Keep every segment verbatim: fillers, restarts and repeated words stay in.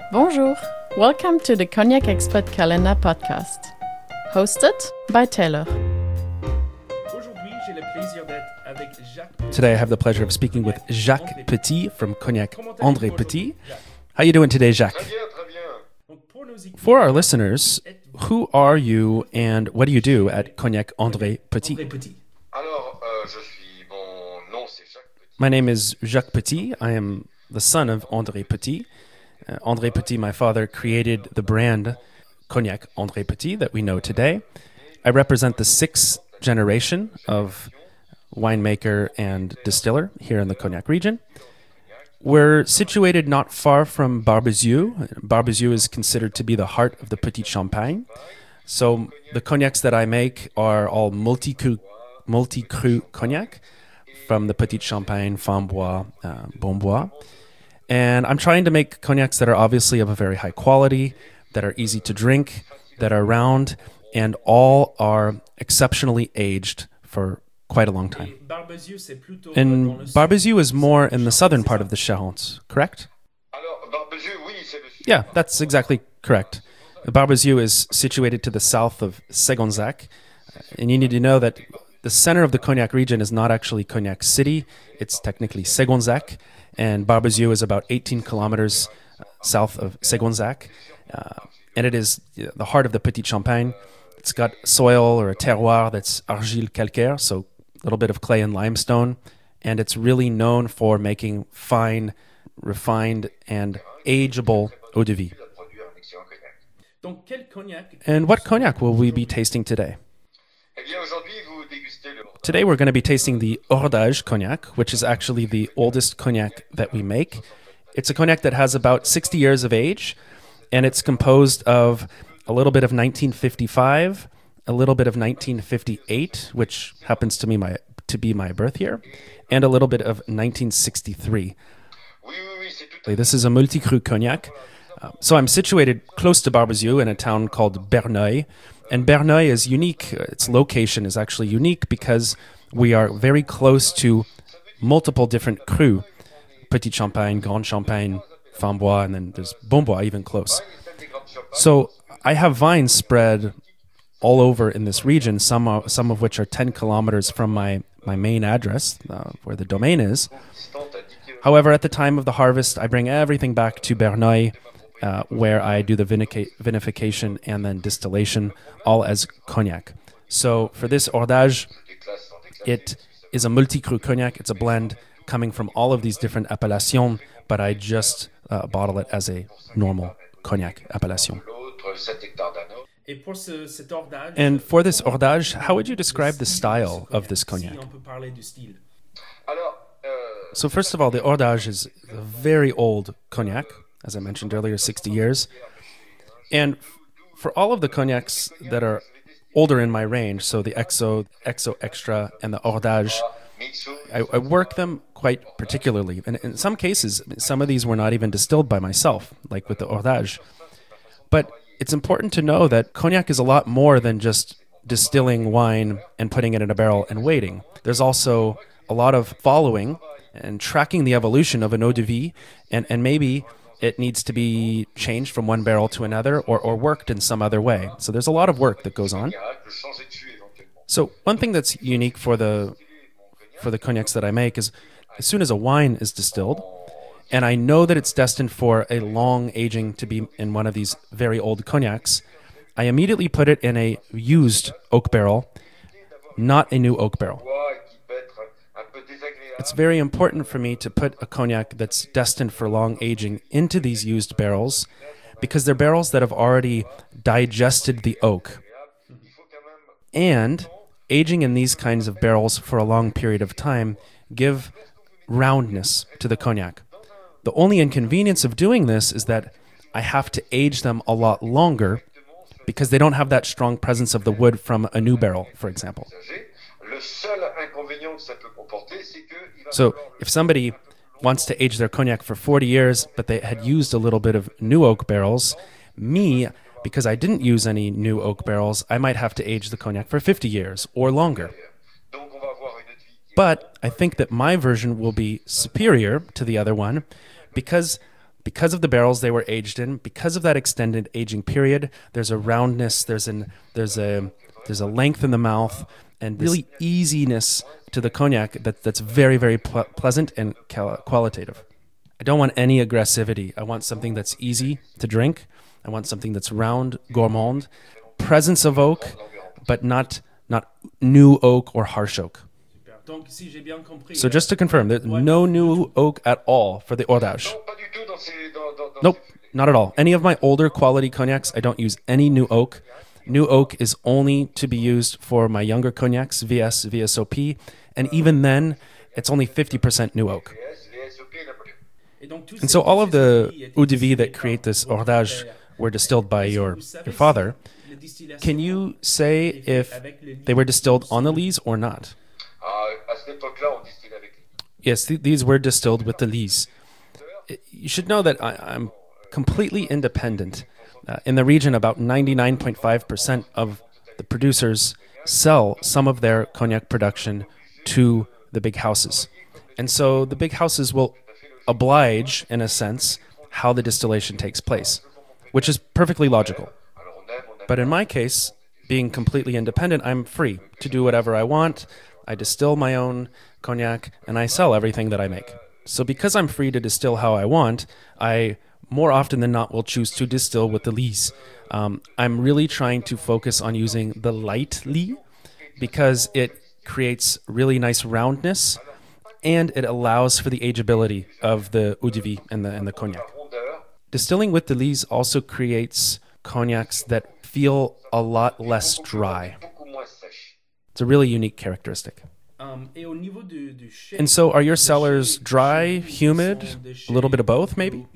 Bonjour, welcome to the Cognac Expert Calendar podcast, hosted by Taylor. Today I have the pleasure of speaking with Jacques Petit from Cognac André Petit. How are you doing today, Jacques? For our listeners, who are you and what do you do at Cognac André Petit? My name is Jacques Petit. I am the son of André Petit. Uh, André Petit, my father, created the brand Cognac André Petit that we know today. I represent the sixth generation of winemaker and distiller here in the Cognac region. We're situated not far from Barbezieux. Barbezieux is considered to be the heart of the Petit Champagne. So the cognacs that I make are all multi-cru, multi-cru cognac from the Petit Champagne, Fambois, uh, Bonbois. And I'm trying to make cognacs that are obviously of a very high quality, that are easy to drink, that are round, and all are exceptionally aged for quite a long time. And Barbezieux is more in the southern part of the Charente, correct? Yeah, that's exactly correct. Barbezieux is situated to the south of Segonzac, and you need to know that the center of the Cognac region is not actually Cognac City, it's technically Segonzac, and Barbezieux is about eighteen kilometers south of Segonzac, uh, and it is the heart of the Petit Champagne. It's got soil or a terroir that's argile calcaire, so a little bit of clay and limestone, and it's really known for making fine, refined, and ageable eau de vie. And what cognac will we be tasting today? Today we're going to be tasting the Hordage cognac, which is actually the oldest cognac that we make. It's a cognac that has about sixty years of age, and it's composed of a little bit of nineteen fifty-five, a little bit of nineteen fifty-eight, which happens to me my to be my birth year, and a little bit of nineteen sixty-three. This is a multi-cru cognac. Uh, so I'm situated close to Barbezieux in a town called Berneuil. And Berneuil is unique. Its location is actually unique because we are very close to multiple different crus. Petit Champagne, Grand Champagne, Fambois, and then there's Bonbois even close. So I have vines spread all over in this region, some of, some of which are ten kilometers from my, my main address, uh, where the domain is. However, at the time of the harvest, I bring everything back to Berneuil, Uh, where I do the vinica- vinification and then distillation, all as cognac. So for this Hordage, it is a multi-cru cognac. It's a blend coming from all of these different appellations, but I just uh, bottle it as a normal cognac appellation. And for this Hordage, how would you describe the style of this cognac? So first of all, the Hordage is a very old cognac. As I mentioned earlier, sixty years. And for all of the cognacs that are older in my range, so the X O, X O Extra, and the Hordage, I, I work them quite particularly. And in some cases, some of these were not even distilled by myself, like with the Hordage. But it's important to know that cognac is a lot more than just distilling wine and putting it in a barrel and waiting. There's also a lot of following and tracking the evolution of an eau de vie, and, and maybe it needs to be changed from one barrel to another or, or worked in some other way. So there's a lot of work that goes on. So one thing that's unique for the for the cognacs that I make is as soon as a wine is distilled, and I know that it's destined for a long aging to be in one of these very old cognacs, I immediately put it in a used oak barrel, not a new oak barrel. It's very important for me to put a cognac that's destined for long aging into these used barrels because they're barrels that have already digested the oak. And aging in these kinds of barrels for a long period of time give roundness to the cognac. The only inconvenience of doing this is that I have to age them a lot longer because they don't have that strong presence of the wood from a new barrel, for example. So if somebody wants to age their cognac for forty years, but they had used a little bit of new oak barrels, me, because I didn't use any new oak barrels, I might have to age the cognac for fifty years or longer. But I think that my version will be superior to the other one because because of the barrels they were aged in, because of that extended aging period, there's a roundness, there's an there's a there's a length in the mouth, and really easiness to the cognac that that's very very ple- pleasant and cal- qualitative. I don't want any aggressivity. I want something that's easy to drink. I want something that's round, gourmand, presence of oak, but not not new oak or harsh oak. So just to confirm, there's no new oak at all for the Hordage. Nope, not at all. Any of my older quality cognacs, I don't use any new oak. New oak is only to be used for my younger cognacs, V S, V S O P, and even then, it's only fifty percent new oak. And so all of the eau de vie that create this Hordage were distilled by your, your father. Can you say if they were distilled on the lees or not? Yes, th- these were distilled with the lees. You should know that I- I'm completely independent. Uh, in the region, about ninety-nine point five percent of the producers sell some of their cognac production to the big houses. And so the big houses will oblige, in a sense, how the distillation takes place, which is perfectly logical. But in my case, being completely independent, I'm free to do whatever I want. I distill my own cognac, and I sell everything that I make. So because I'm free to distill how I want, I more often than not will choose to distill with the lees. Um, I'm really trying to focus on using the light lee because it creates really nice roundness and it allows for the ageability of the eau de vie and the, and the cognac. Distilling with the lees also creates cognacs that feel a lot less dry. It's a really unique characteristic. And so are your cellars dry, humid, a little bit of both maybe?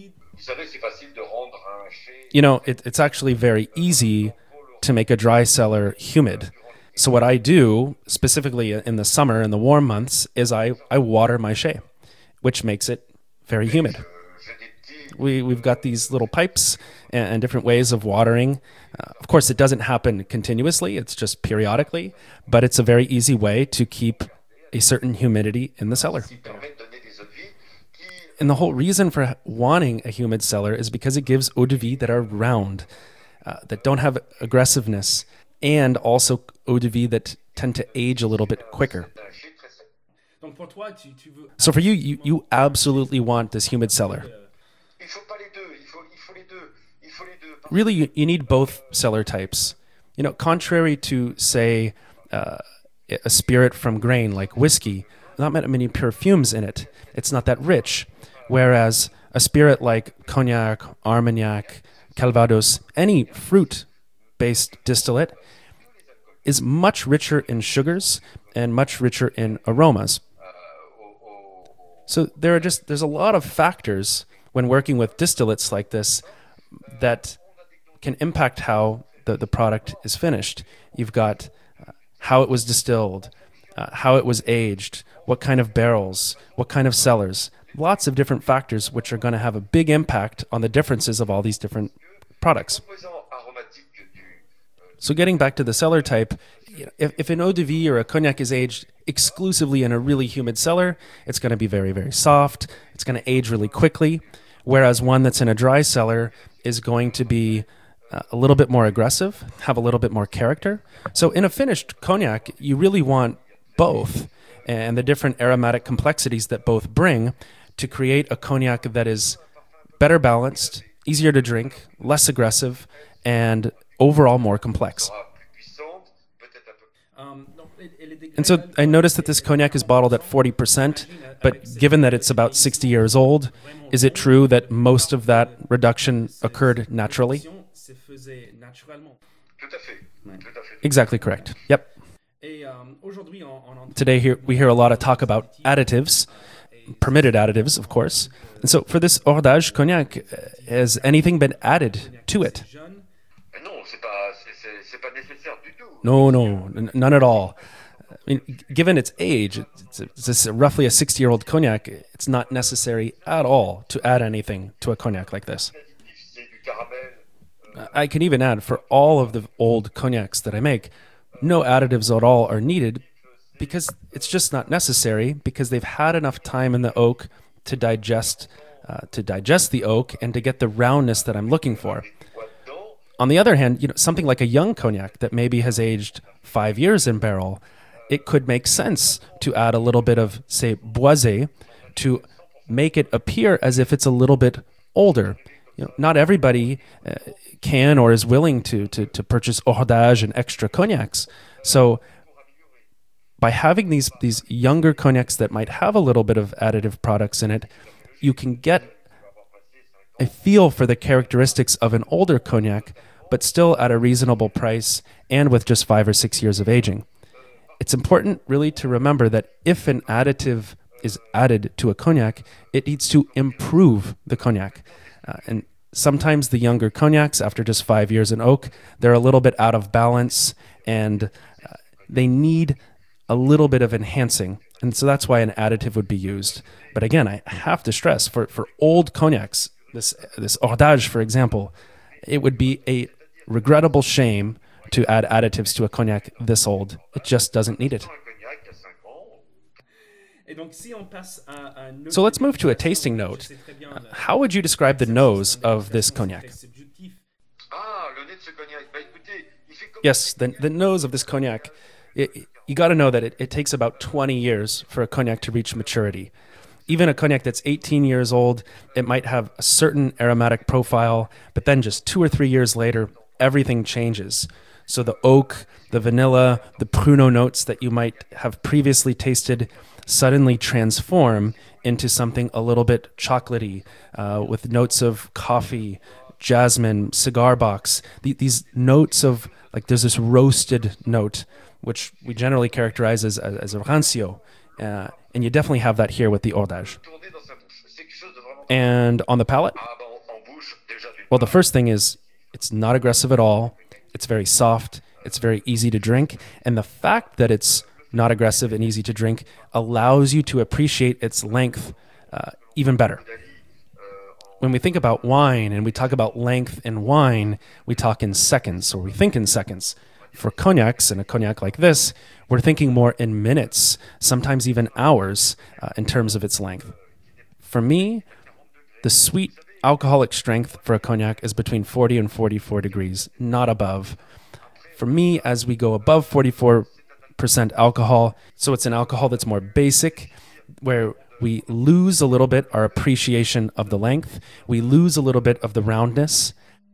You know, it, it's actually very easy to make a dry cellar humid. So what I do, specifically in the summer and the warm months, is I, I water my chai, which makes it very humid. We, we've got these little pipes and, and different ways of watering. Uh, of course, it doesn't happen continuously. It's just periodically. But it's a very easy way to keep a certain humidity in the cellar. And the whole reason for wanting a humid cellar is because it gives eau de vie that are round, uh, that don't have aggressiveness, and also eau de vie that tend to age a little bit quicker. So for you, you, you absolutely want this humid cellar. Really, you, you need both cellar types. You know, contrary to, say, uh, a spirit from grain like whiskey, not many perfumes in it. It's not that rich. Whereas a spirit like cognac, Armagnac, Calvados, any fruit-based distillate is much richer in sugars and much richer in aromas. So there are just there's a lot of factors when working with distillates like this that can impact how the, the product is finished. You've got uh, how it was distilled, uh, how it was aged, what kind of barrels, what kind of cellars. Lots of different factors which are going to have a big impact on the differences of all these different products. So getting back to the cellar type, if, if an eau de vie or a cognac is aged exclusively in a really humid cellar, it's going to be very, very soft. It's going to age really quickly. Whereas one that's in a dry cellar is going to be uh, a little bit more aggressive, have a little bit more character. So in a finished cognac, you really want both and the different aromatic complexities that both bring to create a cognac that is better balanced, easier to drink, less aggressive, and overall more complex. And so I noticed that this cognac is bottled at forty percent, but given that it's about sixty years old, is it true that most of that reduction occurred naturally? Exactly correct. Yep. Today here we hear a lot of talk about additives, permitted additives, of course. And so for this Hordage cognac, has anything been added to it? No, no, n- none at all. I mean, given its age, it's, a, it's a, roughly a sixty-year-old cognac, it's not necessary at all to add anything to a cognac like this. I can even add, for all of the old cognacs that I make, no additives at all are needed because it's just not necessary, because they've had enough time in the oak to digest uh, to digest the oak and to get the roundness that I'm looking for. On the other hand, you know, something like a young cognac that maybe has aged five years in barrel, it could make sense to add a little bit of, say, boisé to make it appear as if it's a little bit older. You know, not everybody uh, can or is willing to, to to purchase hordage and extra cognacs. So by having these these younger cognacs that might have a little bit of additive products in it, you can get a feel for the characteristics of an older cognac, but still at a reasonable price and with just five or six years of aging. It's important really to remember that if an additive is added to a cognac, it needs to improve the cognac. Uh, and sometimes the younger cognacs, after just five years in oak, they're a little bit out of balance and uh, they need a little bit of enhancing. And so that's why an additive would be used. But again, I have to stress, for, for old cognacs, this, this hordage, for example, it would be a regrettable shame to add additives to a cognac this old. It just doesn't need it. So let's move to a tasting note. Uh, how would you describe the nose of this cognac? Yes, the, the nose of this cognac, it, you got to know that it, it takes about twenty years for a cognac to reach maturity. Even a cognac that's eighteen years old, it might have a certain aromatic profile, but then just two or three years later, everything changes. So the oak, the vanilla, the pruneau notes that you might have previously tasted suddenly transform into something a little bit chocolatey, uh, with notes of coffee, jasmine, cigar box. The, these notes of, like, there's this roasted note, which we generally characterize as, as, as a rancio. Uh, and you definitely have that here with the hordage. And on the palate, well, the first thing is it's not aggressive at all. It's very soft. It's very easy to drink. And the fact that it's not aggressive and easy to drink allows you to appreciate its length uh, even better. When we think about wine and we talk about length in wine, we talk in seconds, or we think in seconds. For cognacs, and a cognac like this, we're thinking more in minutes, sometimes even hours, uh, in terms of its length. For me, the sweet alcoholic strength for a cognac is between forty and forty-four degrees, not above. For me, as we go above forty-four percent alcohol, so it's an alcohol that's more basic, where we lose a little bit our appreciation of the length, we lose a little bit of the roundness,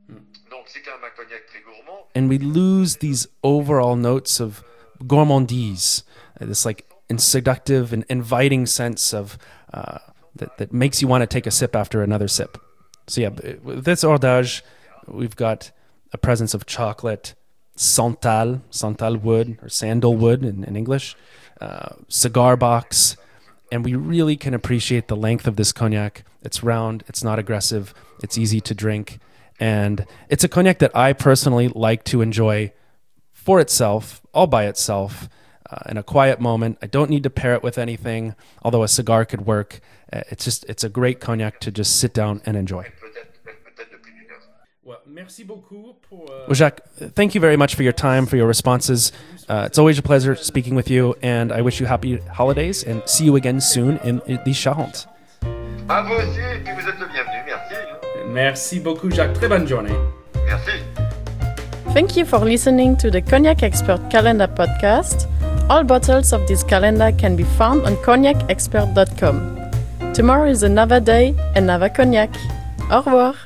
and we lose these overall notes of gourmandise, this like seductive and inviting sense of uh, that, that makes you want to take a sip after another sip. So yeah, with this hordage, we've got a presence of chocolate, santal, santal wood, or sandalwood in, in English, uh, cigar box, and we really can appreciate the length of this cognac. It's round, it's not aggressive, it's easy to drink, and it's a cognac that I personally like to enjoy for itself, all by itself, uh, in a quiet moment. I don't need to pair it with anything, although a cigar could work. Uh, it's just, it's a great cognac to just sit down and enjoy. Well, Jacques, thank you very much for your time, for your responses. Uh, it's always a pleasure speaking with you, and I wish you happy holidays, and see you again soon in, in the Charentes. À vous aussi, et puis vous êtes le bienvenu, merci. Merci beaucoup, Jacques. Très bonne journée. Merci. Thank you for listening to the Cognac Expert Calendar podcast. All bottles of this calendar can be found on cognac expert dot com. Tomorrow is another day, another cognac. Au revoir.